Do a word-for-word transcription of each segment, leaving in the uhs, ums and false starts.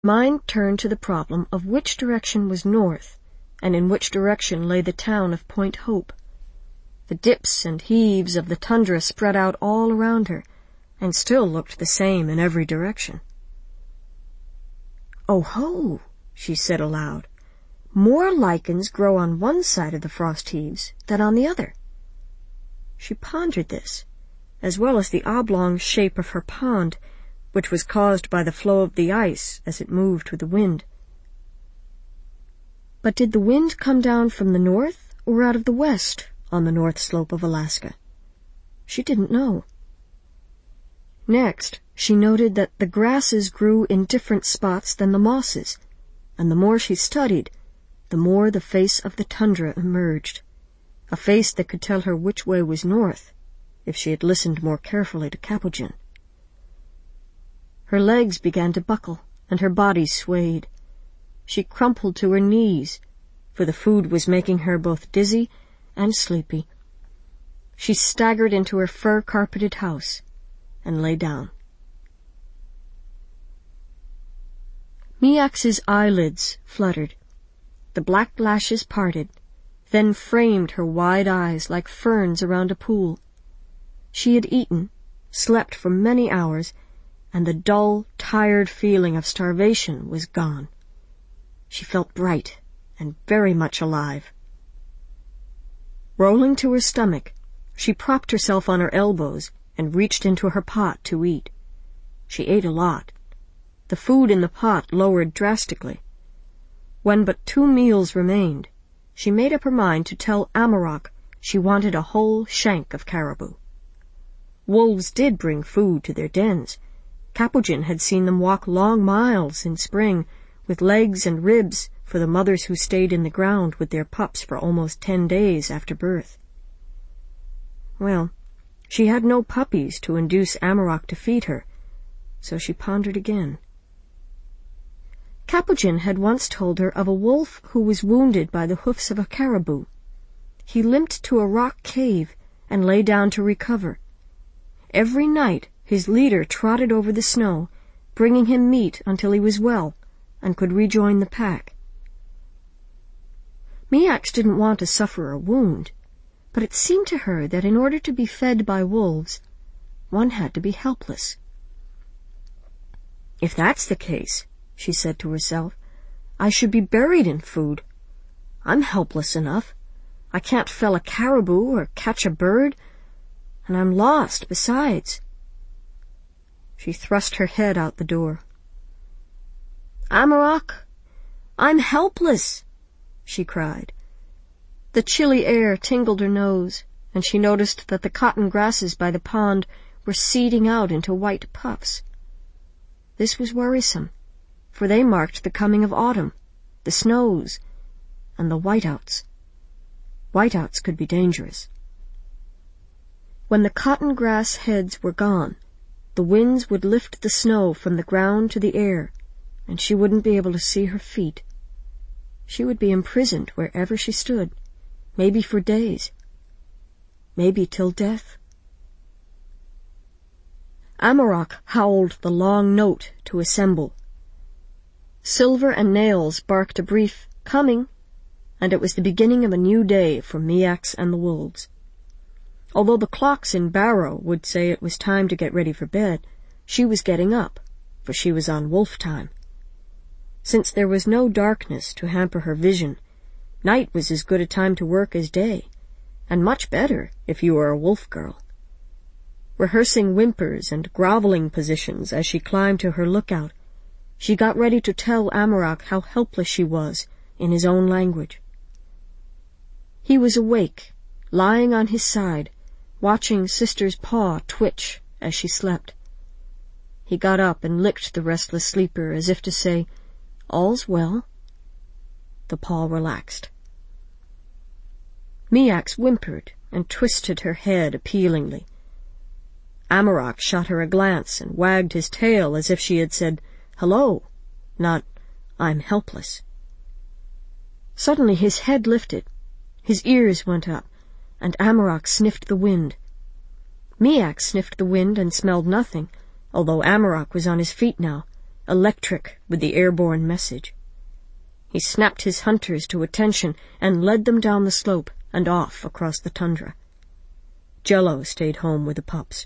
Mind turned to the problem of which direction was north, and in which direction lay the town of Point Hope. The dips and heaves of the tundra spread out all around her, and still looked the same in every direction. "Oh ho," she said aloud. "More lichens grow on one side of the frost heaves than on the other." She pondered this, as well as the oblong shape of her pond, which was caused by the flow of the ice as it moved with the wind. But did the wind come down from the north or out of the west on the north slope of Alaska? She didn't know. Next, she noted that the grasses grew in different spots than the mosses, and the more she studied, the more the face of the tundra emerged, a face that could tell her which way was north, if she had listened more carefully to Capuchin. Her legs began to buckle, and her body swayed. She crumpled to her knees, for the food was making her both dizzy and sleepy. She staggered into her fur-carpeted house and lay down. Miax's eyelids fluttered. The black lashes parted, then framed her wide eyes like ferns around a pool. She had eaten, slept for many hours, and the dull, tired feeling of starvation was gone. She felt bright and very much alive. Rolling to her stomach, she propped herself on her elbows and reached into her pot to eat. She ate a lot. The food in the pot lowered drastically. When but two meals remained, she made up her mind to tell Amarok she wanted a whole shank of caribou. Wolves did bring food to their dens. Capuchin had seen them walk long miles in spring, with legs and ribs for the mothers who stayed in the ground with their pups for almost ten days after birth. Well, she had no puppies to induce Amarok to feed her, so she pondered again. Capuchin had once told her of a wolf who was wounded by the hoofs of a caribou. He limped to a rock cave and lay down to recover. Every night his leader trotted over the snow, bringing him meat until he was well and could rejoin the pack. Miax didn't want to suffer a wound, but it seemed to her that in order to be fed by wolves, one had to be helpless. "If that's the case," she said to herself, "I should be buried in food. I'm helpless enough. I can't fell a caribou or catch a bird, and I'm lost besides." She thrust her head out the door. "Amarok, I'm helpless," she cried. The chilly air tingled her nose, and she noticed that the cotton grasses by the pond were seeding out into white puffs. This was worrisome, for they marked the coming of autumn, the snows, and the whiteouts. Whiteouts could be dangerous. When the cotton grass heads were gone, the winds would lift the snow from the ground to the air, and she wouldn't be able to see her feet. She would be imprisoned wherever she stood, maybe for days, maybe till death. Amarok howled the long note to assemble. Silver and Nails barked a brief "coming," and it was the beginning of a new day for Miax and the wolves. Although the clocks in Barrow would say it was time to get ready for bed, she was getting up, for she was on wolf time. Since there was no darkness to hamper her vision, night was as good a time to work as day, and much better if you were a wolf girl. Rehearsing whimpers and groveling positions as she climbed to her lookout, she got ready to tell Amarok how helpless she was in his own language. He was awake, lying on his side, watching Sister's paw twitch as she slept. He got up and licked the restless sleeper as if to say, "All's well." The paw relaxed. Miax whimpered and twisted her head appealingly. Amarok shot her a glance and wagged his tail as if she had said, "Hello," not, "I'm helpless." Suddenly his head lifted, his ears went up, and Amarok sniffed the wind. Miax sniffed the wind and smelled nothing, although Amarok was on his feet now, electric with the airborne message. He snapped his hunters to attention and led them down the slope and off across the tundra. Jello stayed home with the pups.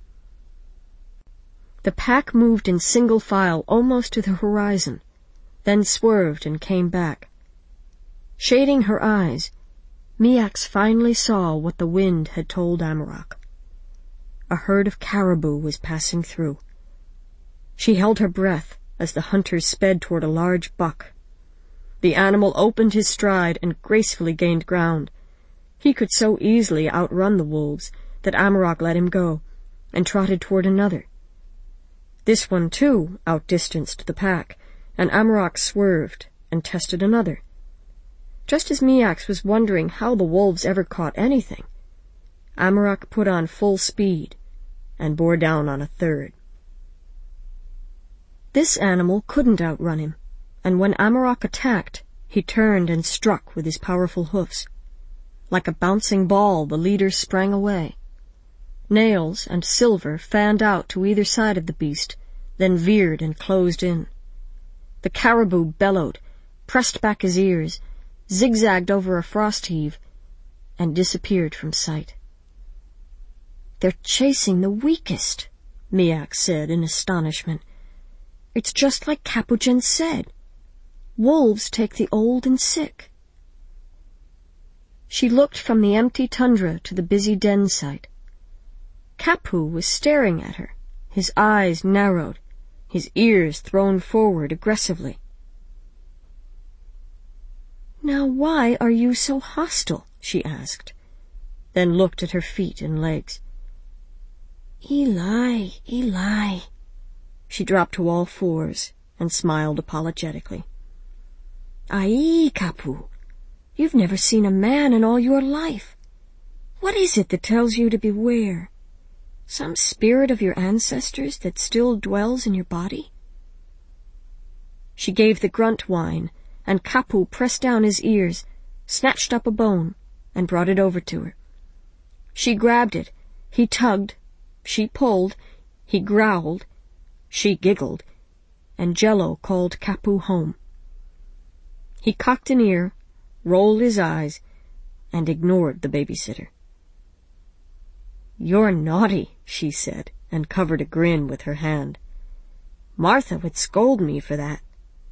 The pack moved in single file almost to the horizon, then swerved and came back. Shading her eyes, Miax finally saw what the wind had told Amarok. A herd of caribou was passing through. She held her breath as the hunters sped toward a large buck. The animal opened his stride and gracefully gained ground. He could so easily outrun the wolves that Amarok let him go and trotted toward another. This one, too, outdistanced the pack, and Amarok swerved and tested another. Just as Miax was wondering how the wolves ever caught anything, Amarok put on full speed and bore down on a third. This animal couldn't outrun him, and when Amarok attacked, he turned and struck with his powerful hoofs. Like a bouncing ball, the leader sprang away. Nails and Silver fanned out to either side of the beast, then veered and closed in. The caribou bellowed, pressed back his ears, zigzagged over a frost heave, and disappeared from sight. "They're chasing the weakest," Miax said in astonishment. "It's just like Capugen said. Wolves take the old and sick." She looked from the empty tundra to the busy den site. Kapu was staring at her, his eyes narrowed, his ears thrown forward aggressively. "Now why are you so hostile?" she asked, then looked at her feet and legs. "Eli, Eli." She dropped to all fours and smiled apologetically. "Ai, Kapu, you've never seen a man in all your life. What is it that tells you to beware? Some spirit of your ancestors that still dwells in your body?" She gave the grunt whine, and Kapu pressed down his ears, snatched up a bone, and brought it over to her. She grabbed it, he tugged, she pulled, he growled, she giggled, and Jello called Kapu home. He cocked an ear, rolled his eyes, and ignored the babysitter. "You're naughty," she said, and covered a grin with her hand. "Martha would scold me for that."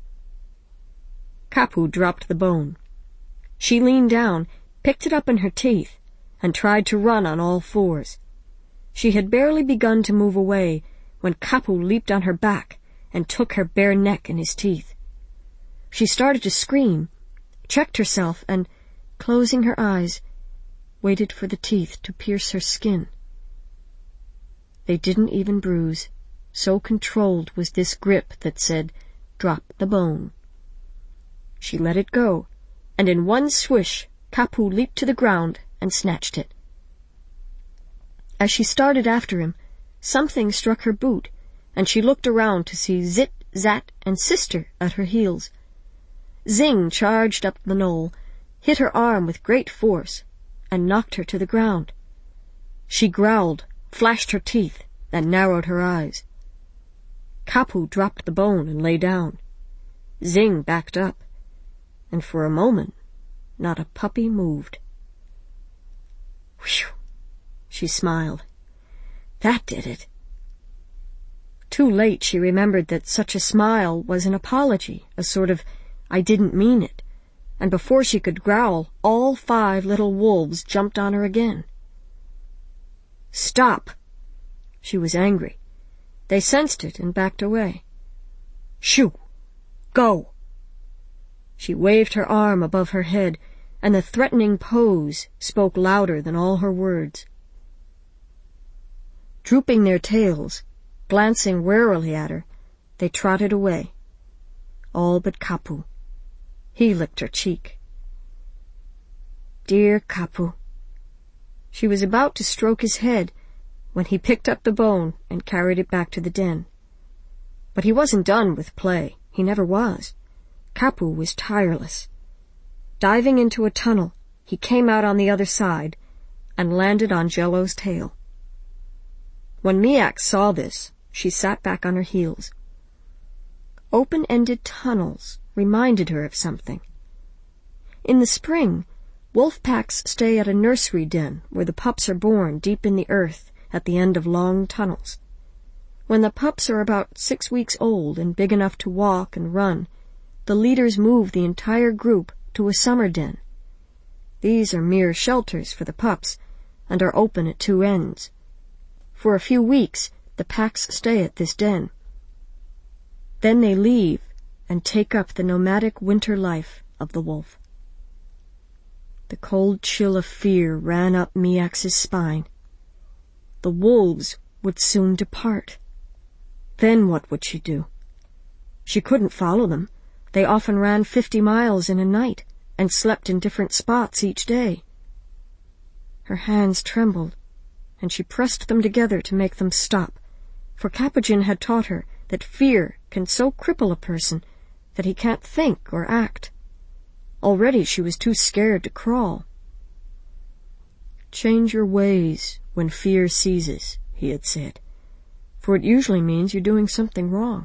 Kapu dropped the bone. She leaned down, picked it up in her teeth, and tried to run on all fours. She had barely begun to move away when Kapu leaped on her back and took her bare neck in his teeth. She started to scream, checked herself, and, closing her eyes, waited for the teeth to pierce her skin. They didn't even bruise, so controlled was this grip that said, "Drop the bone." She let it go, and in one swish, Kapu leaped to the ground and snatched it. As she started after him, something struck her boot, and she looked around to see Zit, Zat, and Sister at her heels. Zing charged up the knoll, hit her arm with great force, and knocked her to the ground. She growled, flashed her teeth, and narrowed her eyes. Kapu dropped the bone and lay down. Zing backed up, and for a moment not a puppy moved. "Whew," she smiled. "That did it." Too late she remembered that such a smile was an apology, a sort of "I didn't mean it," and before she could growl, all five little wolves jumped on her again. "Stop!" She was angry. They sensed it and backed away. "Shoo! Go!" She waved her arm above her head, and the threatening pose spoke louder than all her words. Drooping their tails, glancing warily at her, they trotted away. All but Kapu. He licked her cheek. "Dear Kapu." She was about to stroke his head when he picked up the bone and carried it back to the den. But he wasn't done with play. He never was. Kapu was tireless. Diving into a tunnel, he came out on the other side and landed on Jello's tail. When Miax saw this, she sat back on her heels. Open-ended tunnels reminded her of something. In the spring, wolf packs stay at a nursery den where the pups are born deep in the earth at the end of long tunnels. When the pups are about six weeks old and big enough to walk and run, the leaders move the entire group to a summer den. These are mere shelters for the pups and are open at two ends. For a few weeks, the packs stay at this den. Then they leave and take up the nomadic winter life of the wolf. The cold chill of fear ran up Miax's spine. The wolves would soon depart. Then what would she do? She couldn't follow them. They often ran fifty miles in a night and slept in different spots each day. Her hands trembled, and she pressed them together to make them stop, for Capuchin had taught her that fear can so cripple a person that he can't think or act. Already she was too scared to crawl. "Change your ways when fear seizes," he had said, "for it usually means you're doing something wrong."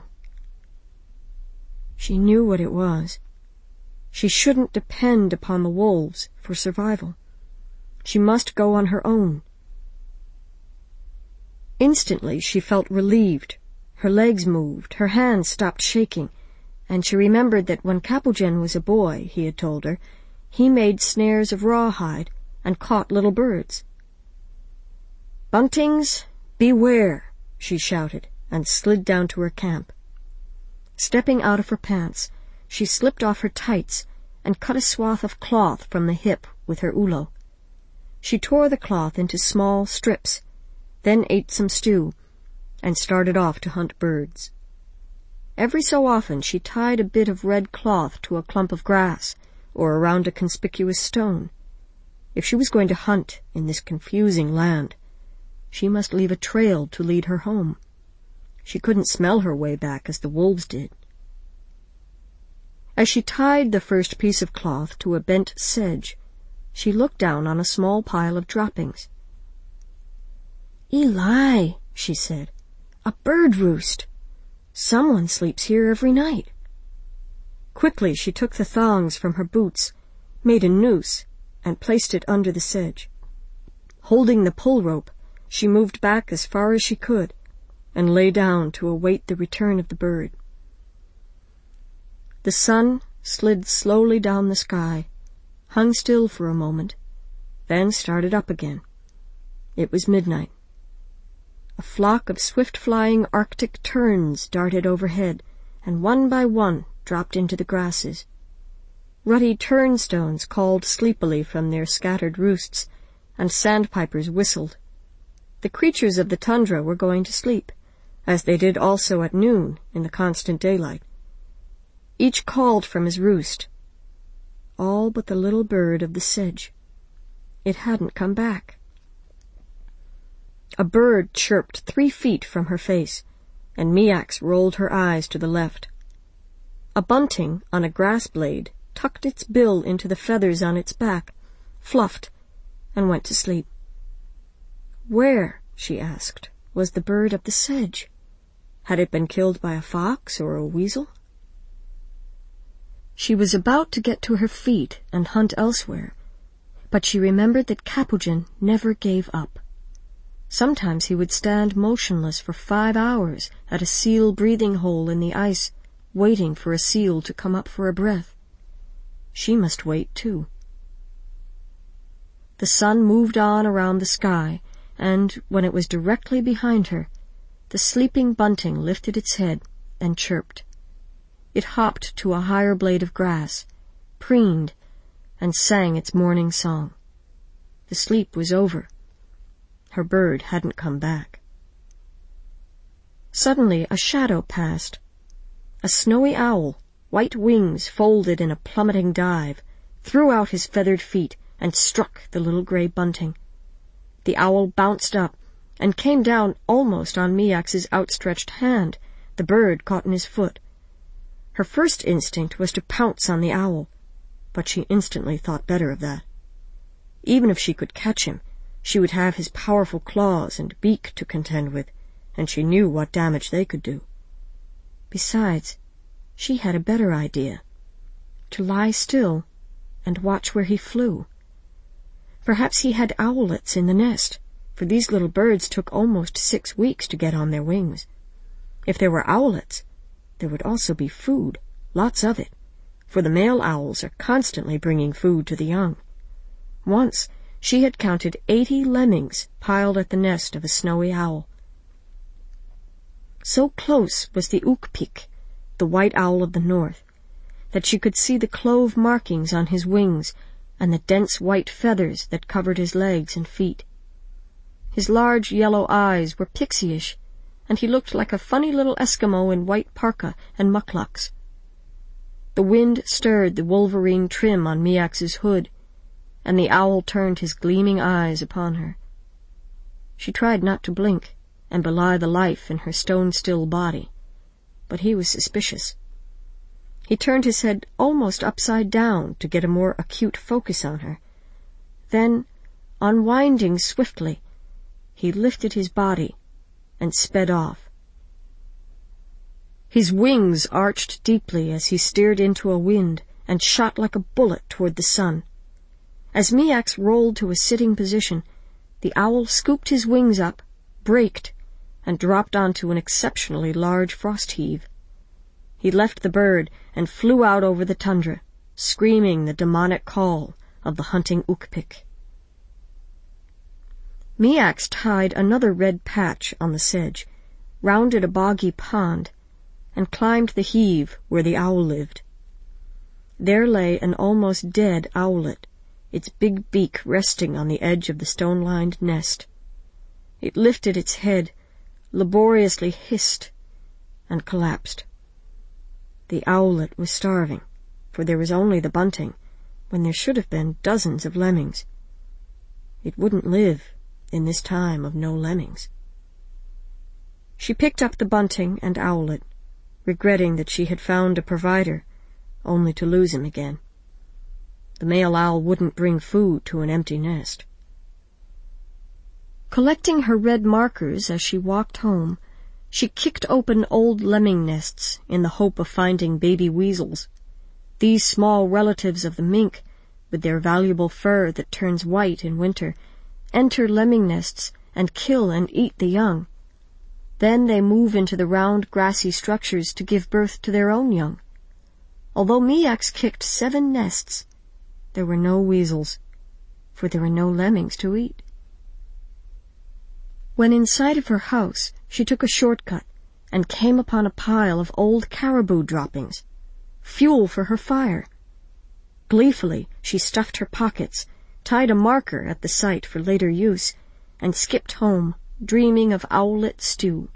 She knew what it was. She shouldn't depend upon the wolves for survival. She must go on her own. Instantly she felt relieved. Her legs moved, her hands stopped shaking, and she remembered that when Capuchin was a boy, he had told her, he made snares of rawhide and caught little birds. "Buntings, beware!" she shouted, and slid down to her camp. Stepping out of her pants, she slipped off her tights and cut a swath of cloth from the hip with her ulo. She tore the cloth into small strips, then ate some stew, and started off to hunt birds. Every so often she tied a bit of red cloth to a clump of grass or around a conspicuous stone. If she was going to hunt in this confusing land, she must leave a trail to lead her home. She couldn't smell her way back as the wolves did. As she tied the first piece of cloth to a bent sedge, she looked down on a small pile of droppings. "Eli," she said, "a bird roost. Someone sleeps here every night." Quickly she took the thongs from her boots, made a noose, and placed it under the sedge. Holding the pull rope, she moved back as far as she could and lay down to await the return of the bird. The sun slid slowly down the sky, hung still for a moment, then started up again. It was midnight. A flock of swift-flying Arctic terns darted overhead, and one by one dropped into the grasses. Ruddy turnstones called sleepily from their scattered roosts, and sandpipers whistled. The creatures of the tundra were going to sleep, as they did also at noon in the constant daylight. Each called from his roost, all but the little bird of the sedge. It hadn't come back. A bird chirped three feet from her face, and Miax rolled her eyes to the left. A bunting on a grass blade tucked its bill into the feathers on its back, fluffed, and went to sleep. Where, she asked, was the bird of the sedge? Had it been killed by a fox or a weasel? She was about to get to her feet and hunt elsewhere, but she remembered that Capuchin never gave up. Sometimes he would stand motionless for five hours at a seal breathing hole in the ice, waiting for a seal to come up for a breath. She must wait, too. The sun moved on around the sky, and, when it was directly behind her, the sleeping bunting lifted its head and chirped. It hopped to a higher blade of grass, preened, and sang its morning song. The sleep was over. Her bird hadn't come back. Suddenly a shadow passed. A snowy owl, white wings folded in a plummeting dive, threw out his feathered feet and struck the little gray bunting. The owl bounced up and came down almost on Miax's outstretched hand. The bird caught in his foot. Her first instinct was to pounce on the owl, but she instantly thought better of that. Even if she could catch him, she would have his powerful claws and beak to contend with, and she knew what damage they could do. Besides, she had a better idea: to lie still and watch where he flew. Perhaps he had owlets in the nest, for these little birds took almost six weeks to get on their wings. If there were owlets, there would also be food, lots of it, for the male owls are constantly bringing food to the young. Once she had counted eighty lemmings piled at the nest of a snowy owl. So close was the Ukpik, the white owl of the north, that she could see the clove markings on his wings and the dense white feathers that covered his legs and feet. His large yellow eyes were pixie-ish, and he looked like a funny little Eskimo in white parka and mukluks. The wind stirred the wolverine trim on Miax's hood, and the owl turned his gleaming eyes upon her. She tried not to blink and belie the life in her stone-still body, but he was suspicious. He turned his head almost upside down to get a more acute focus on her. Then, unwinding swiftly, he lifted his body and sped off. His wings arched deeply as he steered into a wind and shot like a bullet toward the sun. As Miax rolled to a sitting position, the owl scooped his wings up, braked, and dropped onto an exceptionally large frost heave. He left the bird and flew out over the tundra, screaming the demonic call of the hunting Ukpik. Miax tied another red patch on the sedge, rounded a boggy pond, and climbed the heave where the owl lived. There lay an almost dead owlet, its big beak resting on the edge of the stone-lined nest. It lifted its head, laboriously hissed, and collapsed. The owlet was starving, for there was only the bunting, when there should have been dozens of lemmings. It wouldn't live in this time of no lemmings. She picked up the bunting and owlet, regretting that she had found a provider, only to lose him again. The male owl wouldn't bring food to an empty nest. Collecting her red markers as she walked home, she kicked open old lemming nests in the hope of finding baby weasels. These small relatives of the mink, with their valuable fur that turns white in winter, enter lemming nests and kill and eat the young. Then they move into the round grassy structures to give birth to their own young. Although Miax kicked seven nests, there were no weasels, for there were no lemmings to eat. When in sight of her house, she took a shortcut and came upon a pile of old caribou droppings, fuel for her fire. Gleefully, she stuffed her pockets, tied a marker at the site for later use, and skipped home, dreaming of owlet stew.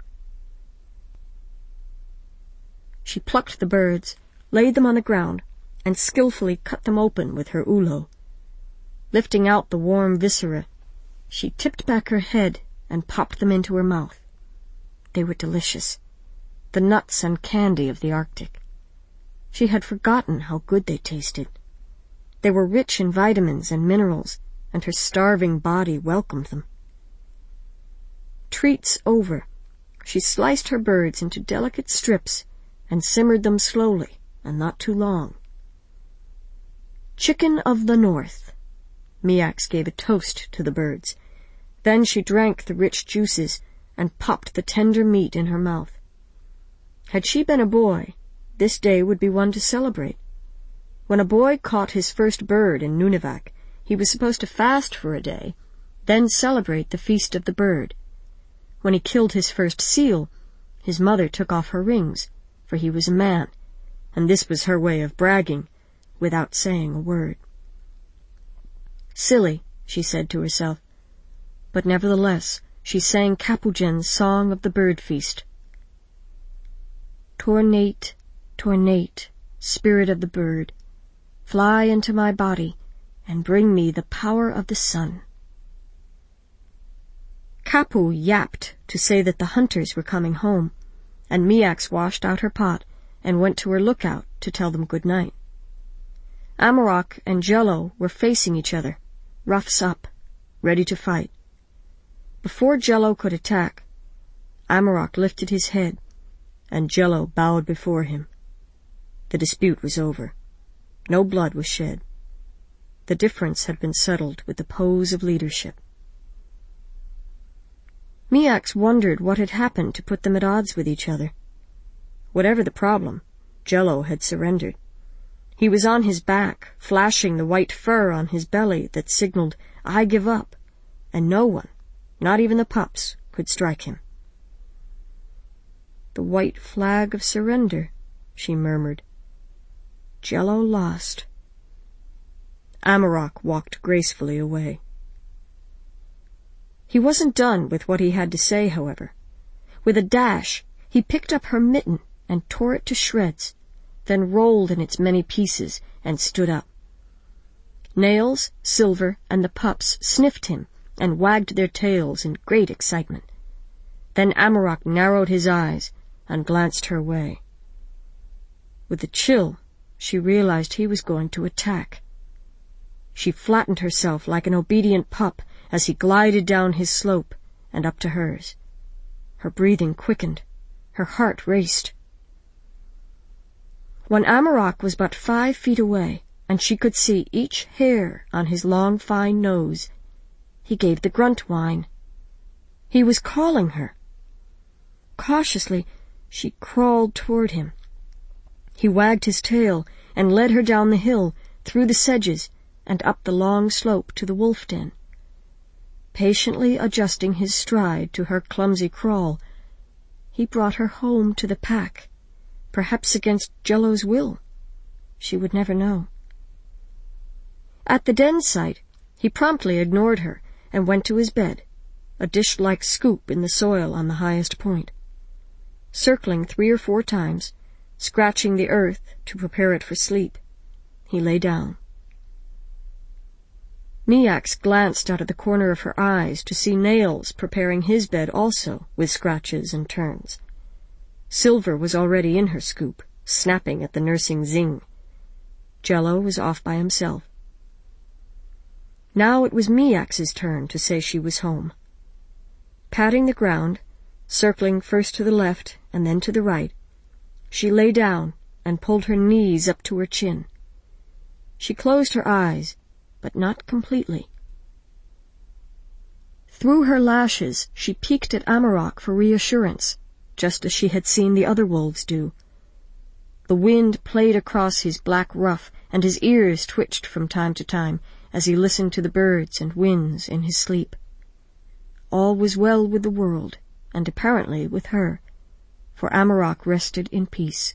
She plucked the birds, laid them on the ground, and skillfully cut them open with her ulo. Lifting out the warm viscera, she tipped back her head and popped them into her mouth. They were delicious, the nuts and candy of the Arctic. She had forgotten how good they tasted. They were rich in vitamins and minerals, and her starving body welcomed them. Treats over, she sliced her birds into delicate strips and simmered them slowly and not too long. Chicken of the North. Miax gave a toast to the birds. Then she drank the rich juices and popped the tender meat in her mouth. Had she been a boy, this day would be one to celebrate. When a boy caught his first bird in Nunivak, he was supposed to fast for a day, then celebrate the feast of the bird. When he killed his first seal, his mother took off her rings, for he was a man, and this was her way of bragging, without saying a word. Silly, she said to herself, but nevertheless she sang Capugen's song of the bird feast. Tornate, tornate, spirit of the bird, fly into my body and bring me the power of the sun. Kapu yapped to say that the hunters were coming home, and Miax washed out her pot and went to her lookout to tell them good night. Amarok and Jello were facing each other, ruffs up, ready to fight. Before Jello could attack, Amarok lifted his head, and Jello bowed before him. The dispute was over. No blood was shed. The difference had been settled with the pose of leadership. Miax wondered what had happened to put them at odds with each other. Whatever the problem, Jello had surrendered. He was on his back, flashing the white fur on his belly that signaled, "I give up," and no one, not even the pups, could strike him. "The white flag of surrender," she murmured. "Jello lost." Amarok walked gracefully away. He wasn't done with what he had to say, however. With a dash, he picked up her mitten and tore it to shreds, then rolled in its many pieces and stood up. Nails, Silver, and the pups sniffed him and wagged their tails in great excitement. Then Amarok narrowed his eyes and glanced her way. With a chill, she realized he was going to attack. She flattened herself like an obedient pup as he glided down his slope and up to hers. Her breathing quickened. Her heart raced. When Amarok was but five feet away, and she could see each hair on his long, fine nose, he gave the grunt whine. He was calling her. Cautiously, she crawled toward him. He wagged his tail and led her down the hill, through the sedges, and up the long slope to the wolf den. Patiently adjusting his stride to her clumsy crawl, he brought her home to the pack, perhaps against Jello's will. She would never know. At the den site, he promptly ignored her and went to his bed, a dish-like scoop in the soil on the highest point. Circling three or four times, scratching the earth to prepare it for sleep, he lay down. Miax glanced out of the corner of her eyes to see Nails preparing his bed also, with scratches and turns. Silver was already in her scoop, snapping at the nursing zing. Jello was off by himself. Now it was Miax's turn to say she was home. Patting the ground, circling first to the left and then to the right, she lay down and pulled her knees up to her chin. She closed her eyes, but not completely. Through her lashes she peeked at Amarok for reassurance, just as she had seen the other wolves do. The wind played across his black ruff, and his ears twitched from time to time as he listened to the birds and winds in his sleep. All was well with the world, and apparently with her, for Amarok rested in peace.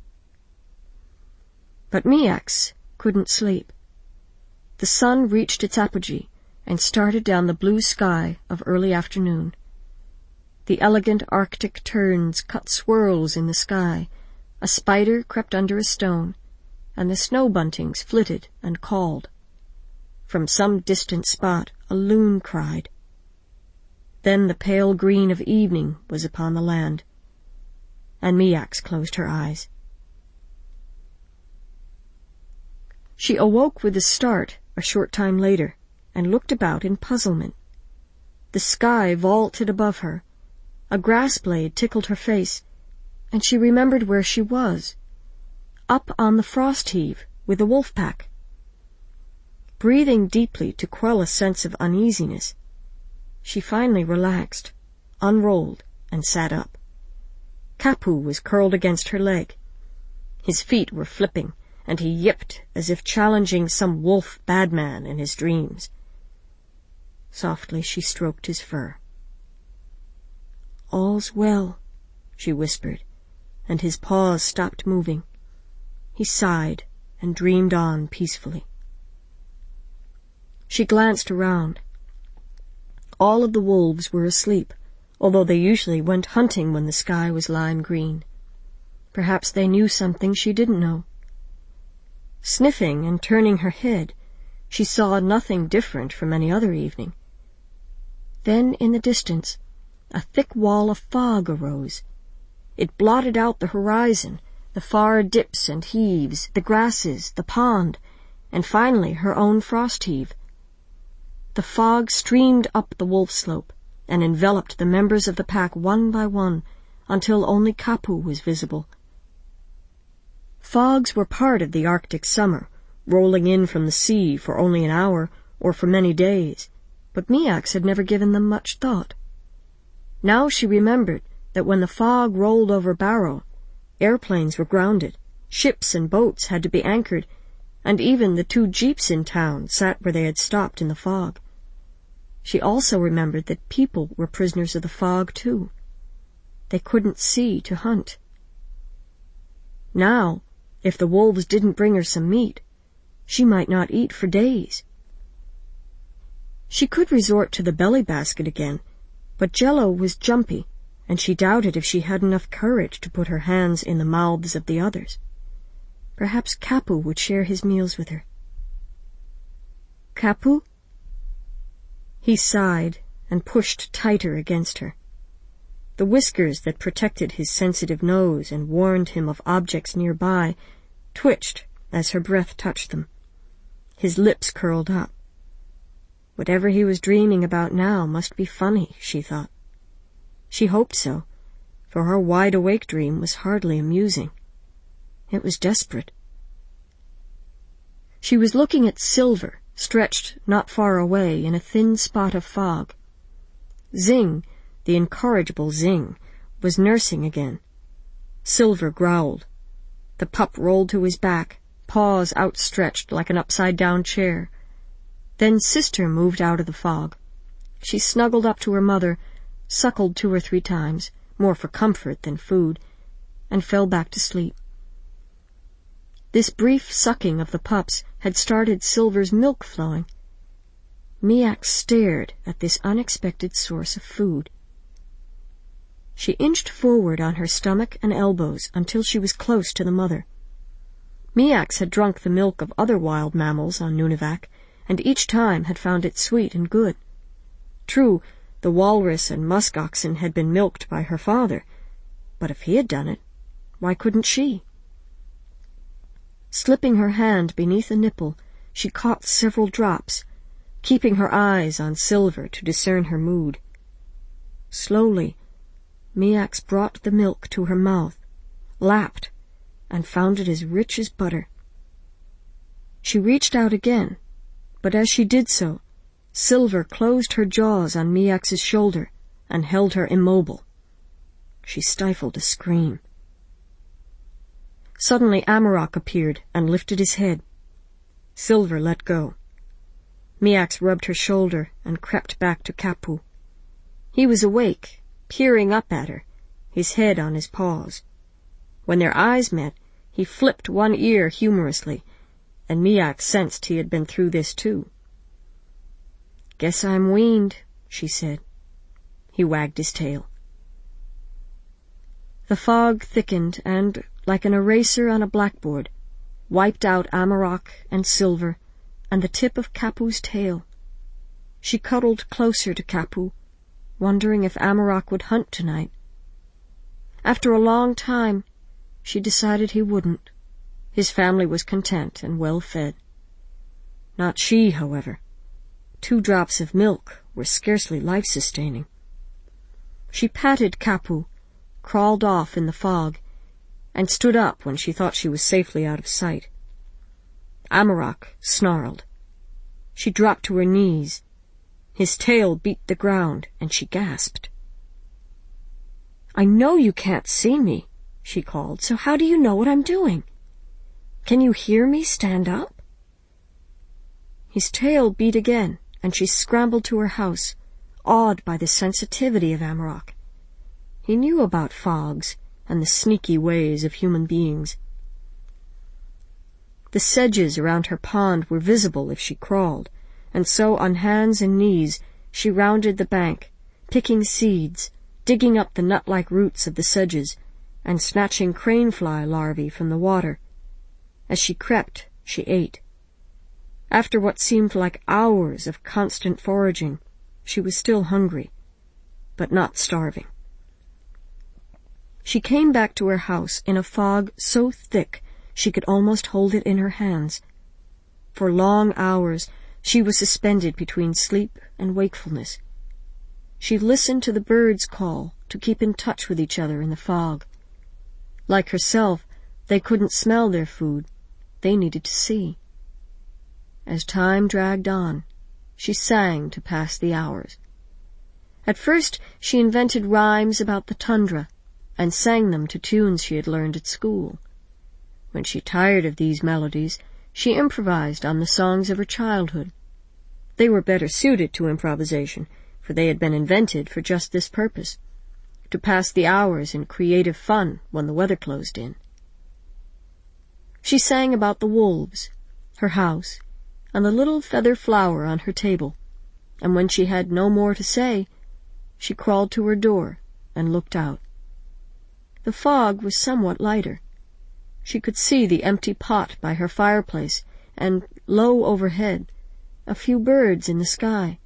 But Miax couldn't sleep. The sun reached its apogee and started down the blue sky of early afternoon. The elegant Arctic terns cut swirls in the sky, a spider crept under a stone, and the snow buntings flitted and called. From some distant spot a loon cried. Then the pale green of evening was upon the land, and Miax closed her eyes. She awoke with a start a short time later, and looked about in puzzlement. The sky vaulted above her, a grass blade tickled her face, and she remembered where she was, up on the frost heave with the wolf pack. Breathing deeply to quell a sense of uneasiness, she finally relaxed, unrolled, and sat up. Kapu was curled against her leg. His feet were flipping, and he yipped as if challenging some wolf badman in his dreams. Softly she stroked his fur. "All's well," she whispered, and his paws stopped moving. He sighed and dreamed on peacefully. She glanced around. All of the wolves were asleep, although they usually went hunting when the sky was lime green. Perhaps they knew something she didn't know. Sniffing and turning her head, she saw nothing different from any other evening. Then, in the distance, a thick wall of fog arose. It blotted out the horizon, the far dips and heaves, the grasses, the pond, and finally her own frost heave. The fog streamed up the wolf slope and enveloped the members of the pack one by one until only Kapu was visible. Fogs were part of the Arctic summer, rolling in from the sea for only an hour or for many days, but Miax had never given them much thought. Now she remembered that when the fog rolled over Barrow, airplanes were grounded, ships and boats had to be anchored, and even the two jeeps in town sat where they had stopped in the fog. She also remembered that people were prisoners of the fog, too. They couldn't see to hunt. Now, if the wolves didn't bring her some meat, she might not eat for days. She could resort to the belly basket again, but Jello was jumpy, and she doubted if she had enough courage to put her hands in the mouths of the others. Perhaps Kapu would share his meals with her. Kapu? He sighed and pushed tighter against her. The whiskers that protected his sensitive nose and warned him of objects nearby twitched as her breath touched them. His lips curled up. Whatever he was dreaming about now must be funny, she thought. She hoped so, for her wide-awake dream was hardly amusing. It was desperate. She was looking at Silver, stretched not far away in a thin spot of fog. Zing, the incorrigible Zing, was nursing again. Silver growled. The pup rolled to his back, paws outstretched like an upside-down chair. Then Sister moved out of the fog. She snuggled up to her mother, suckled two or three times, more for comfort than food, and fell back to sleep. This brief sucking of the pups had started Silver's milk flowing. Miax stared at this unexpected source of food. She inched forward on her stomach and elbows until she was close to the mother. Miax had drunk the milk of other wild mammals on Nunivak, and each time had found it sweet and good. True, the walrus and musk oxen had been milked by her father, but if he had done it, why couldn't she? Slipping her hand beneath a nipple, she caught several drops, keeping her eyes on Silver to discern her mood. Slowly, Miax brought the milk to her mouth, lapped, and found it as rich as butter. She reached out again, but as she did so, Silver closed her jaws on Miax's shoulder and held her immobile. She stifled a scream. Suddenly Amarok appeared and lifted his head. Silver let go. Miax rubbed her shoulder and crept back to Kapu. He was awake, peering up at her, his head on his paws. When their eyes met, he flipped one ear humorously, and Miax sensed he had been through this too. "Guess I'm weaned," she said. He wagged his tail. The fog thickened and, like an eraser on a blackboard, wiped out Amarok and Silver and the tip of Kapu's tail. She cuddled closer to Kapu, wondering if Amarok would hunt tonight. After a long time, she decided he wouldn't. His family was content and well fed. Not she, however. Two drops of milk were scarcely life-sustaining. She patted Kapu, crawled off in the fog, and stood up when she thought she was safely out of sight. Amarok snarled. She dropped to her knees. His tail beat the ground, and she gasped. "I know you can't see me," she called, "so how do you know what I'm doing? Can you hear me stand up?" His tail beat again, and she scrambled to her house, awed by the sensitivity of Amarok. He knew about fogs and the sneaky ways of human beings. The sedges around her pond were visible if she crawled, and so on hands and knees she rounded the bank, picking seeds, digging up the nut-like roots of the sedges, and snatching crane-fly larvae from the water. As she crept, she ate. After what seemed like hours of constant foraging, she was still hungry, but not starving. She came back to her house in a fog so thick she could almost hold it in her hands. For long hours she was suspended between sleep and wakefulness. She listened to the birds call to keep in touch with each other in the fog. Like herself, They couldn't smell their food. They needed to see. As time dragged on, she sang to pass the hours. At first she invented rhymes about the tundra and sang them to tunes she had learned at school. When she tired of these melodies, she improvised on the songs of her childhood. They were better suited to improvisation, for they had been invented for just this purpose, to pass the hours in creative fun when the weather closed in. She sang about the wolves, her house, and the little feather flower on her table, and when she had no more to say, she crawled to her door and looked out. The fog was somewhat lighter. She could see the empty pot by her fireplace, and, low overhead, a few birds in the sky.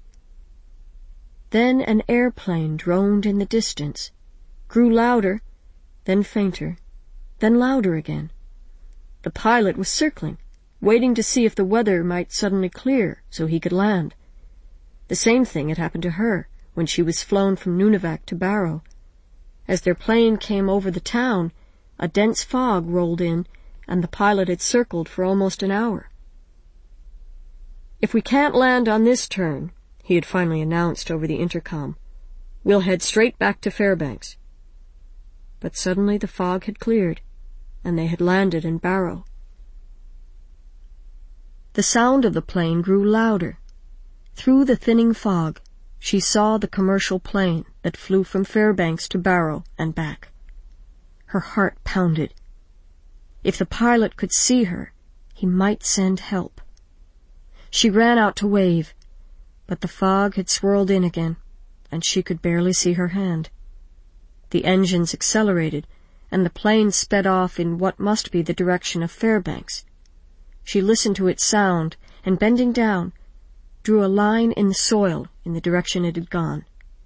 Then an airplane droned in the distance, grew louder, then fainter, then louder again. The pilot was circling, waiting to see if the weather might suddenly clear so he could land. The same thing had happened to her when she was flown from Nunavak to Barrow. As their plane came over the town, a dense fog rolled in, and the pilot had circled for almost an hour. "If we can't land on this turn," he had finally announced over the intercom, "we'll head straight back to Fairbanks." But suddenly the fog had cleared, and they had landed in Barrow. The sound of the plane grew louder. Through the thinning fog, she saw the commercial plane that flew from Fairbanks to Barrow and back. Her heart pounded. If the pilot could see her, he might send help. She ran out to wave, but the fog had swirled in again, and she could barely see her hand. The engines accelerated, and the plane sped off in what must be the direction of Fairbanks. She listened to its sound, and bending down, drew a line in the soil in the direction it had gone.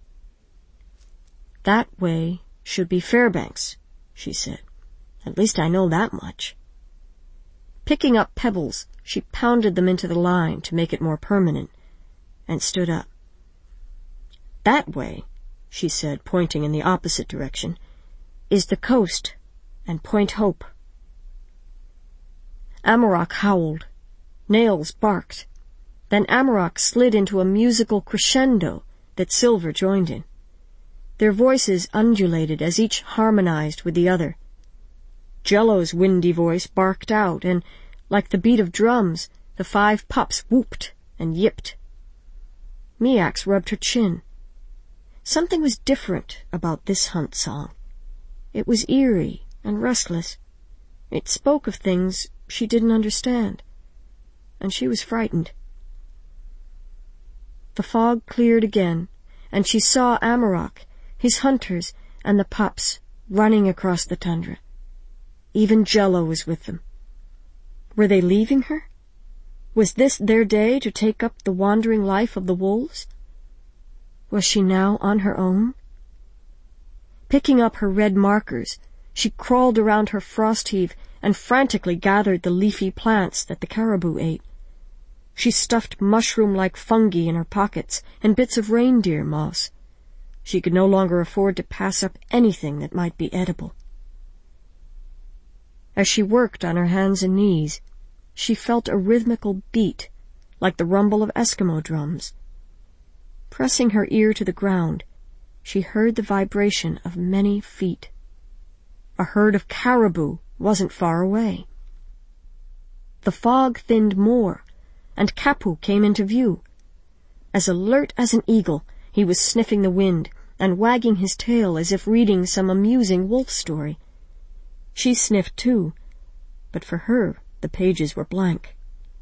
"That way should be Fairbanks," she said. "At least I know that much." Picking up pebbles, she pounded them into the line to make it more permanent, and stood up. "That way," she said, pointing in the opposite direction, "is the coast and Point Hope." Amarok howled. Nails barked. Then Amarok slid into a musical crescendo that Silver joined in. Their voices undulated as each harmonized with the other. Jello's windy voice barked out, and, like the beat of drums, the five pups whooped and yipped. Miax rubbed her chin. Something was different about this hunt song. It was eerie and restless. It spoke of things she didn't understand, and she was frightened. The fog cleared again, and she saw Amarok, his hunters, and the pups running across the tundra. Even Jello was with them. Were they leaving her? Was this their day to take up the wandering life of the wolves? Was she now on her own? Picking up her red markers, she crawled around her frost heave and frantically gathered the leafy plants that the caribou ate. She stuffed mushroom-like fungi in her pockets and bits of reindeer moss. She could no longer afford to pass up anything that might be edible. As she worked on her hands and knees, she felt a rhythmical beat, like the rumble of Eskimo drums. Pressing her ear to the ground, she heard the vibration of many feet. A herd of caribou wasn't far away. The fog thinned more, and Kapu came into view. As alert as an eagle, he was sniffing the wind and wagging his tail as if reading some amusing wolf story. She sniffed too, but for her the pages were blank.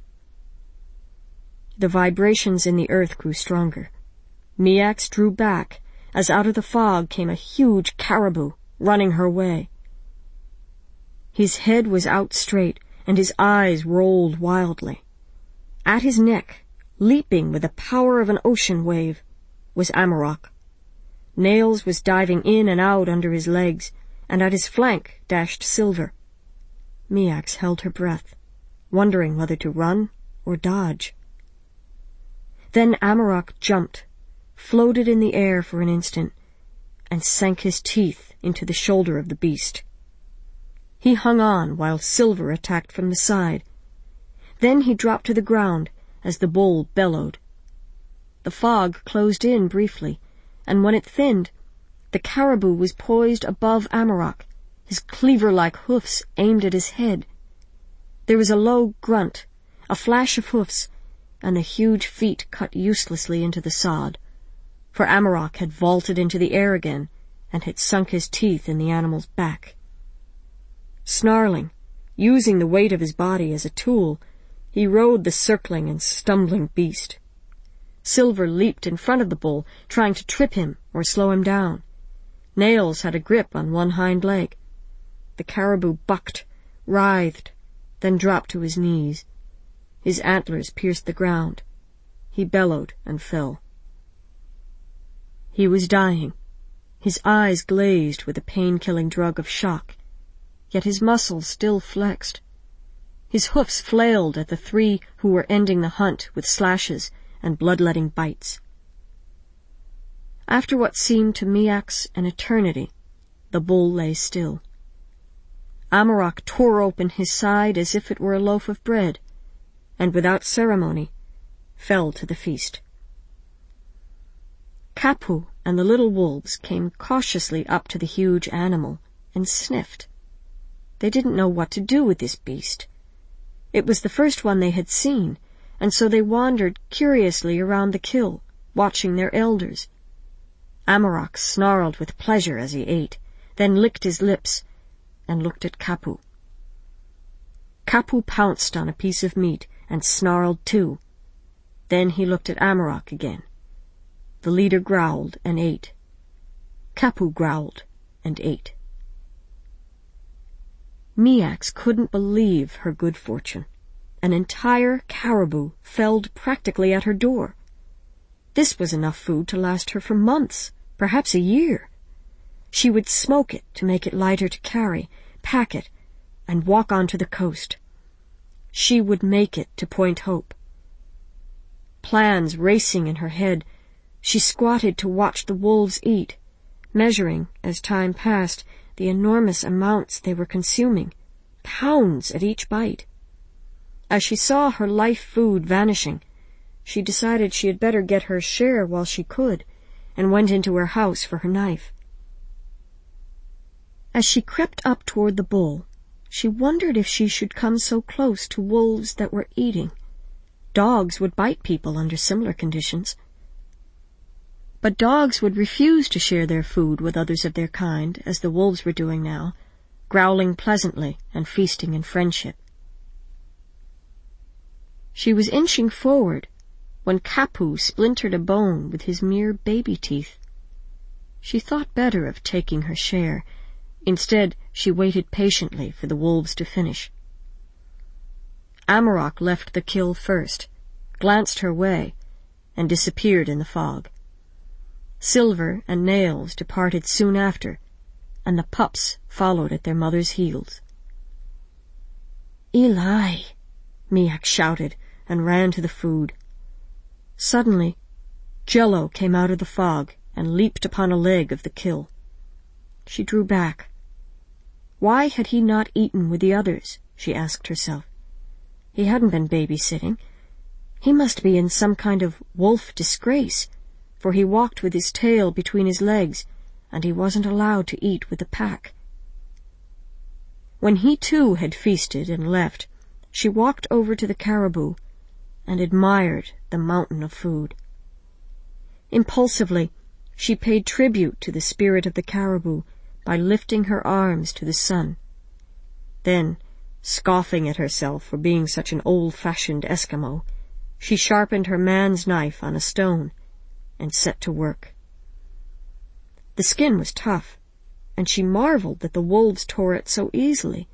The vibrations in the earth grew stronger. Miax drew back as out of the fog came a huge caribou running her way. His head was out straight, and his eyes rolled wildly. At his neck, leaping with the power of an ocean wave, was Amarok. Nails was diving in and out under his legs, and at his flank dashed Silver. Miax held her breath, wondering whether to run or dodge. Then Amarok jumped, floated in the air for an instant, and sank his teeth into the shoulder of the beast. He hung on while Silver attacked from the side. Then he dropped to the ground as the bull bellowed. The fog closed in briefly, and when it thinned, the caribou was poised above Amarok, his cleaver-like hoofs aimed at his head. There was a low grunt, a flash of hoofs, and the huge feet cut uselessly into the sod, for Amarok had vaulted into the air again and had sunk his teeth in the animal's back. Snarling, using the weight of his body as a tool, he rode the circling and stumbling beast. Silver leaped in front of the bull, trying to trip him or slow him down. Nails had a grip on one hind leg. The caribou bucked, writhed, then dropped to his knees. His antlers pierced the ground. He bellowed and fell. He was dying, his eyes glazed with the pain-killing drug of shock, yet his muscles still flexed. His hoofs flailed at the three who were ending the hunt with slashes and bloodletting bites. After what seemed to Miax an eternity, the bull lay still. Amarok tore open his side as if it were a loaf of bread, and without ceremony fell to the feast. Kapu and the little wolves came cautiously up to the huge animal and sniffed. They didn't know what to do with this beast. It was the first one they had seen, and so they wandered curiously around the kill, watching their elders. Amarok snarled with pleasure as he ate, then licked his lips and looked at Kapu. Kapu pounced on a piece of meat and snarled too. Then he looked at Amarok again. The leader growled and ate. Kapu growled and ate. Miax couldn't believe her good fortune. An entire caribou felled practically at her door. This was enough food to last her for months, perhaps a year. She would smoke it to make it lighter to carry, pack it, and walk on to the coast. She would make it to Point Hope. Plans racing in her head, she squatted to watch the wolves eat, measuring, as time passed, the enormous amounts they were consuming, pounds at each bite. As she saw her life food vanishing, she decided she had better get her share while she could, and went into her house for her knife. As she crept up toward the bull, she wondered if she should come so close to wolves that were eating. Dogs would bite people under similar conditions. But dogs would refuse to share their food with others of their kind, as the wolves were doing now, growling pleasantly and feasting in friendship. She was inching forward when Kapu splintered a bone with his mere baby teeth. She thought better of taking her share. Instead, she waited patiently for the wolves to finish. Amarok left the kill first, glanced her way, and disappeared in the fog. Silver and Nails departed soon after, and the pups followed at their mother's heels. "Eli!" Miax shouted and ran to the food. Suddenly, Jello came out of the fog and leaped upon a leg of the kill. She drew back. Why had he not eaten with the others, she asked herself. He hadn't been babysitting. He must be in some kind of wolf disgrace, for he walked with his tail between his legs, and he wasn't allowed to eat with the pack. When he too had feasted and left, she walked over to the caribou and admired the mountain of food. Impulsively, she paid tribute to the spirit of the caribou by lifting her arms to the sun. Then, scoffing at herself for being such an old-fashioned Eskimo, she sharpened her man's knife on a stone and set to work. The skin was tough, and she marveled that the wolves tore it so easily.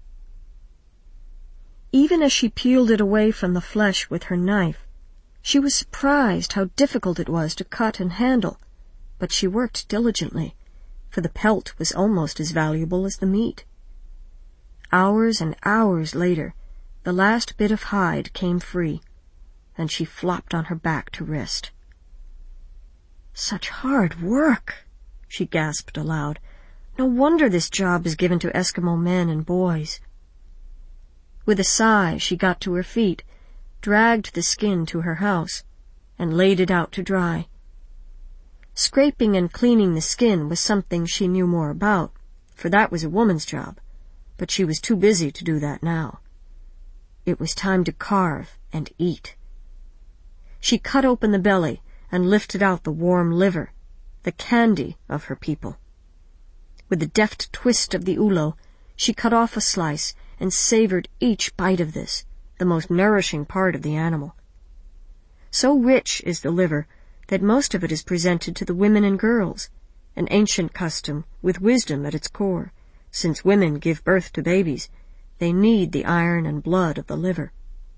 Even as she peeled it away from the flesh with her knife, she was surprised how difficult it was to cut and handle, but she worked diligently, for the pelt was almost as valuable as the meat. Hours and hours later, the last bit of hide came free, and she flopped on her back to rest. "Such hard work," she gasped aloud. No wonder this job is given to Eskimo men and boys. With a sigh, she got to her feet, dragged the skin to her house, and laid it out to dry. Scraping and cleaning the skin was something she knew more about, for that was a woman's job, but she was too busy to do that now. It was time to carve and eat. She cut open the belly and lifted out the warm liver, the candy of her people. With the deft twist of the ulo, she cut off a slice and savored each bite of this, the most nourishing part of the animal. So rich is the liver that most of it is presented to the women and girls, an ancient custom with wisdom at its core. Since women give birth to babies, they need the iron and blood of the liver.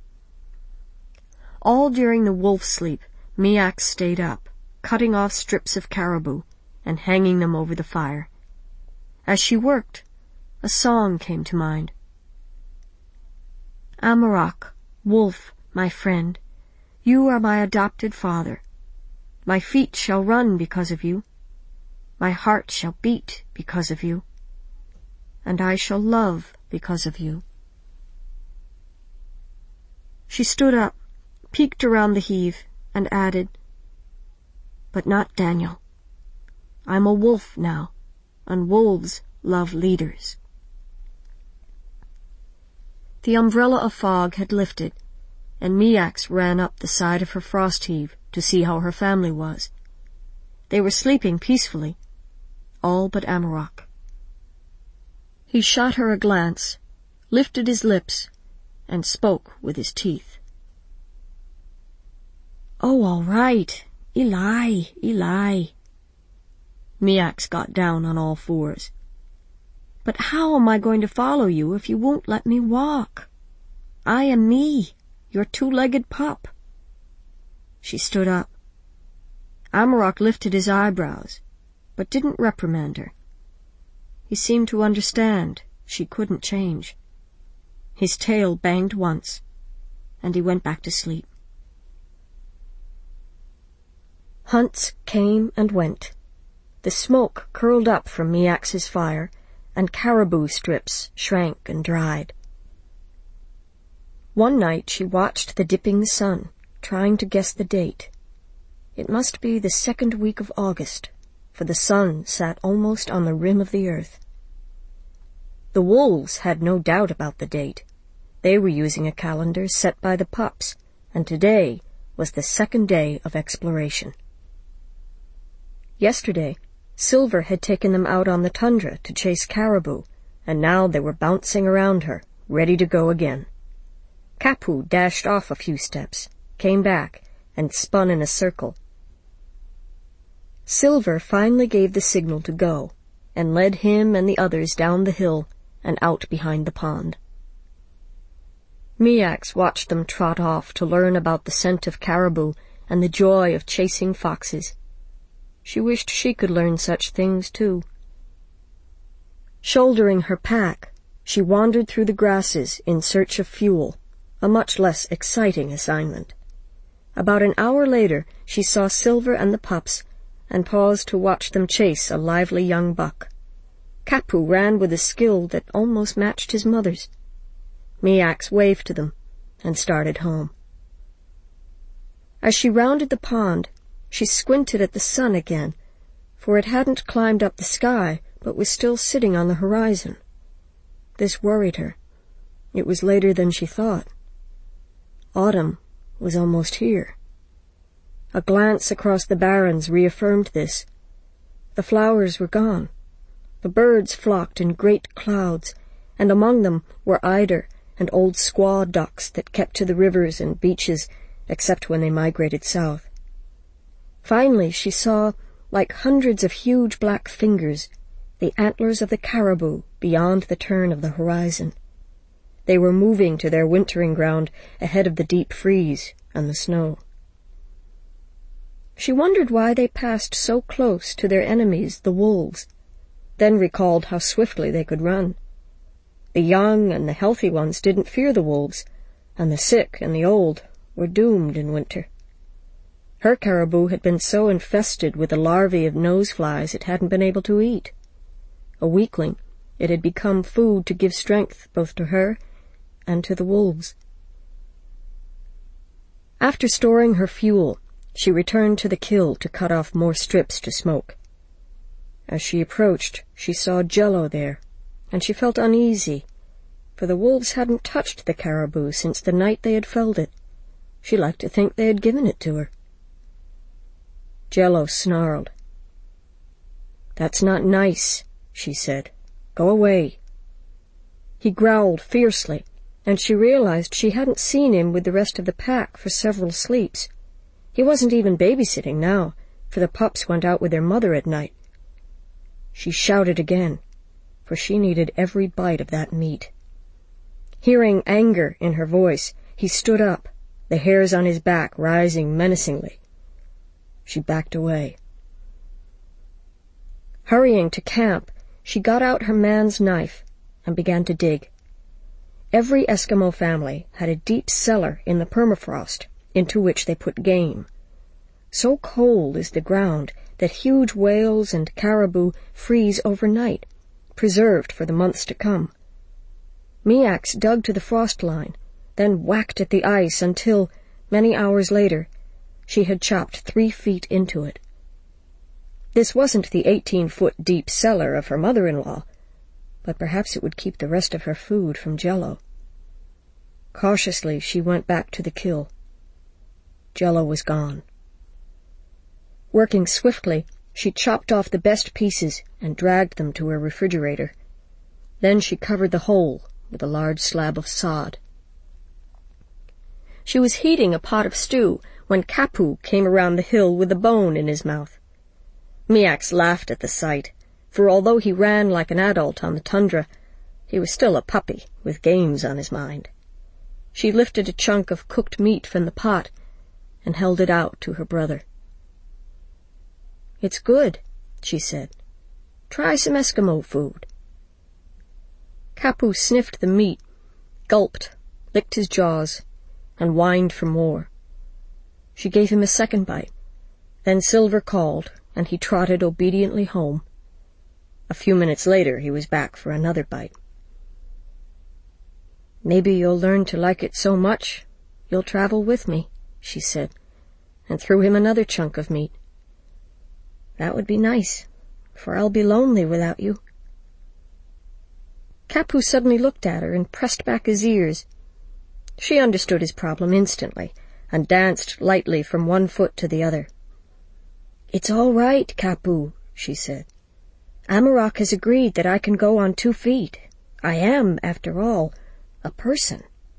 All during the wolf sleep, Miak stayed up, cutting off strips of caribou and hanging them over the fire. As she worked, a song came to mind. Amarok, wolf, my friend, you are my adopted father. My feet shall run because of you. My heart shall beat because of you. And I shall love because of you. She stood up, peeked around the heave, and added, But not Daniel. I'm a wolf now, and wolves love leaders. The umbrella of fog had lifted, and Miax ran up the side of her frost heave to see how her family was. They were sleeping peacefully, all but Amarok. He shot her a glance, lifted his lips, and spoke with his teeth. Oh, all right. Eli, Eli. Miax got down on all fours. But how am I going to follow you if you won't let me walk? I am me, your two-legged pup. She stood up. Amarok lifted his eyebrows, but didn't reprimand her. He seemed to understand she couldn't change. His tail banged once, and he went back to sleep. Hunts came and went. The smoke curled up from Miax's fire, and caribou strips shrank and dried. One night she watched the dipping sun, trying to guess the date. It must be the second week of August, for the sun sat almost on the rim of the earth. The wolves had no doubt about the date. They were using a calendar set by the pups, and today was the second day of exploration. Yesterday, Silver had taken them out on the tundra to chase caribou, and now they were bouncing around her, ready to go again. Kapu dashed off a few steps, came back, and spun in a circle. Silver finally gave the signal to go, and led him and the others down the hill and out behind the pond. Miax watched them trot off to learn about the scent of caribou and the joy of chasing foxes. She wished she could learn such things, too. Shouldering her pack, she wandered through the grasses in search of fuel, a much less exciting assignment. About an hour later, she saw Silver and the pups, and paused to watch them chase a lively young buck. Kapu ran with a skill that almost matched his mother's. Miax waved to them, and started home. As she rounded the pond, she squinted at the sun again, for it hadn't climbed up the sky, but was still sitting on the horizon. This worried her. It was later than she thought. Autumn was almost here. A glance across the barrens reaffirmed this. The flowers were gone. The birds flocked in great clouds, and among them were eider and old squaw ducks that kept to the rivers and beaches, except when they migrated south. Finally she saw, like hundreds of huge black fingers, the antlers of the caribou beyond the turn of the horizon. They were moving to their wintering ground ahead of the deep freeze and the snow. She wondered why they passed so close to their enemies, the wolves, then recalled how swiftly they could run. The young and the healthy ones didn't fear the wolves, and the sick and the old were doomed in winter. Her caribou had been so infested with the larvae of nose flies it hadn't been able to eat. A weakling, it had become food to give strength both to her and to the wolves. After storing her fuel, she returned to the kill to cut off more strips to smoke. As she approached, she saw Jello there, and she felt uneasy, for the wolves hadn't touched the caribou since the night they had felled it. She liked to think they had given it to her. Jello snarled. "That's not nice," she said. "Go away." He growled fiercely, and she realized she hadn't seen him with the rest of the pack for several sleeps. He wasn't even babysitting now, for the pups went out with their mother at night. She shouted again, for she needed every bite of that meat. Hearing anger in her voice, he stood up, the hairs on his back rising menacingly. She backed away. Hurrying to camp, she got out her man's knife and began to dig. Every Eskimo family had a deep cellar in the permafrost into which they put game. So cold is the ground that huge whales and caribou freeze overnight, preserved for the months to come. Miax dug to the frost line, then whacked at the ice until, many hours later, she had chopped three feet into it. This wasn't the eighteen-foot deep cellar of her mother-in-law, but perhaps it would keep the rest of her food from Jello. Cautiously, she went back to the kill. Jello was gone. Working swiftly, she chopped off the best pieces and dragged them to her refrigerator. Then she covered the hole with a large slab of sod. She was heating a pot of stew when Kapu came around the hill with a bone in his mouth. Miax laughed at the sight, for although he ran like an adult on the tundra, he was still a puppy with games on his mind. She lifted a chunk of cooked meat from the pot and held it out to her brother. "It's good," she said. "Try some Eskimo food." Kapu sniffed the meat, gulped, licked his jaws, and whined for more. She gave him a second bite. Then Silver called, and he trotted obediently home. A few minutes later he was back for another bite. "Maybe you'll learn to like it so much you'll travel with me," she said, and threw him another chunk of meat. "That would be nice, for I'll be lonely without you." Kapu suddenly looked at her and pressed back his ears. She understood his problem instantly, and danced lightly from one foot to the other. "It's all right, Kapu," she said. "Amarok has agreed that I can go on two feet. I am, after all, a person."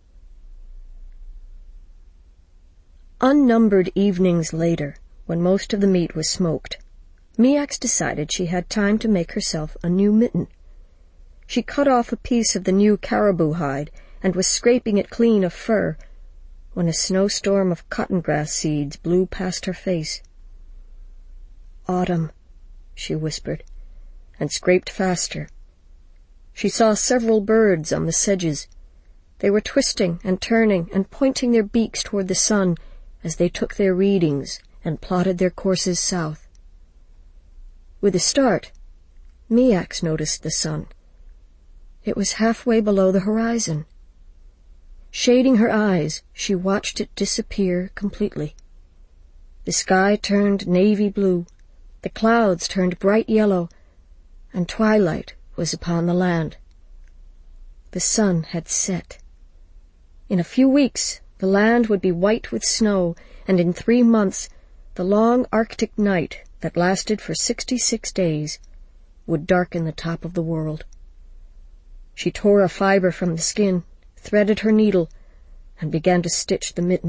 Unnumbered evenings later, when most of the meat was smoked, Miax decided she had time to make herself a new mitten. She cut off a piece of the new caribou hide and was scraping it clean of fur when a snowstorm of cottongrass seeds blew past her face. "Autumn," she whispered, and scraped faster. She saw several birds on the sedges. They were twisting and turning and pointing their beaks toward the sun as they took their readings and plotted their courses south. With a start, Miax noticed the sun. It was halfway below the horizon. Shading her eyes, she watched it disappear completely. The sky turned navy blue, the clouds turned bright yellow, and twilight was upon the land. The sun had set. In a few weeks, the land would be white with snow, and in three months, the long Arctic night that lasted for sixty-six days would darken the top of the world. She tore a fiber from the skin, threaded her needle, and began to stitch the mitten.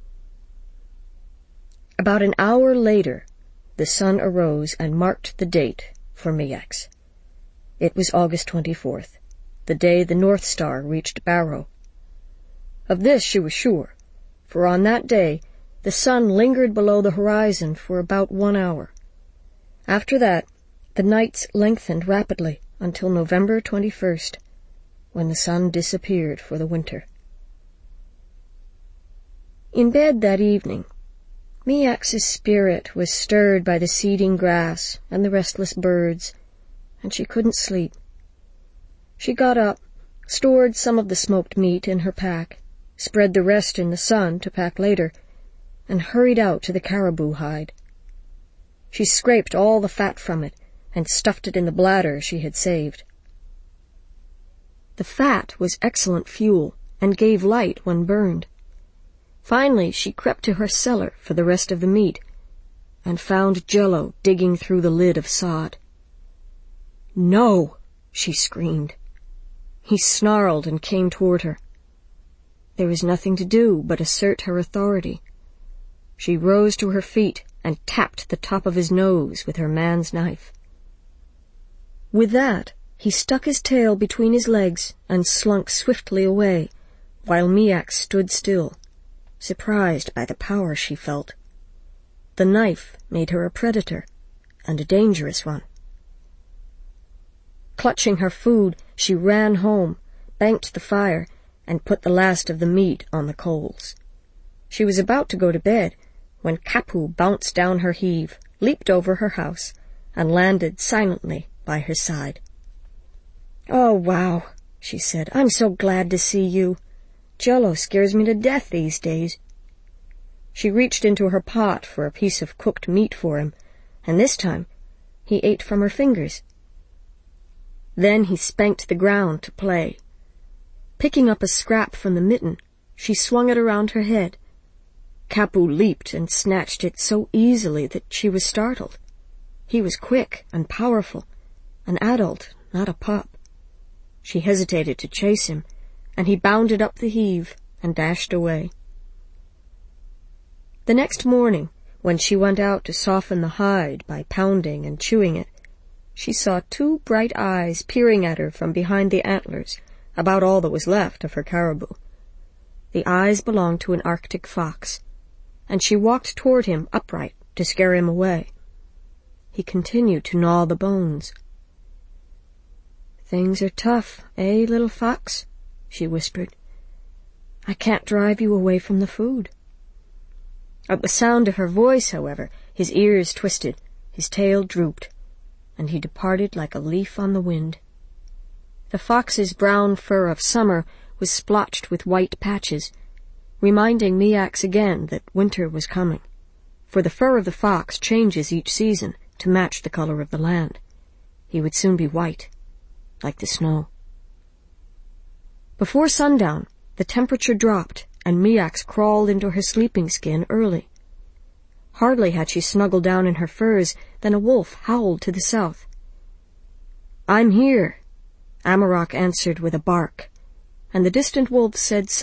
About an hour later, the sun arose and marked the date for Miax. It was August twenty-fourth, the day the North Star reached Barrow. Of this she was sure, for on that day the sun lingered below the horizon for about one hour. After that, the nights lengthened rapidly until November twenty-first, when the sun disappeared for the winter. In bed that evening, Miax's spirit was stirred by the seeding grass and the restless birds, and she couldn't sleep. She got up, stored some of the smoked meat in her pack, spread the rest in the sun to pack later, and hurried out to the caribou hide. She scraped all the fat from it and stuffed it in the bladder she had saved. The fat was excellent fuel and gave light when burned. Finally, she crept to her cellar for the rest of the meat and found Jello digging through the lid of sod. "No!" she screamed. He snarled and came toward her. There was nothing to do but assert her authority. She rose to her feet and tapped the top of his nose with her man's knife. With that, he stuck his tail between his legs and slunk swiftly away, while Miak stood still, surprised by the power she felt. The knife made her a predator, and a dangerous one. Clutching her food, she ran home, banked the fire, and put the last of the meat on the coals. She was about to go to bed when Kapu bounced down her heave, leaped over her house, and landed silently by her side. "Oh, wow," she said. "I'm so glad to see you. Jello scares me to death these days." She reached into her pot for a piece of cooked meat for him, and this time he ate from her fingers. Then he spanked the ground to play. Picking up a scrap from the mitten, she swung it around her head. Kapu leaped and snatched it so easily that she was startled. He was quick and powerful, an adult, not a pup. She hesitated to chase him, and he bounded up the heave and dashed away. The next morning, when she went out to soften the hide by pounding and chewing it, she saw two bright eyes peering at her from behind the antlers, about all that was left of her caribou. The eyes belonged to an Arctic fox, and she walked toward him upright to scare him away. He continued to gnaw the bones. "Things are tough, eh, little fox?" she whispered. "I can't drive you away from the food." At the sound of her voice, however, his ears twisted, his tail drooped, and he departed like a leaf on the wind. The fox's brown fur of summer was splotched with white patches, reminding Miaks again that winter was coming, for the fur of the fox changes each season to match the color of the land. He would soon be white, like the snow. Before sundown, the temperature dropped, and Miaks crawled into her sleeping skin early. Hardly had she snuggled down in her furs than a wolf howled to the south. "I'm here," Amarok answered with a bark, and the distant wolf said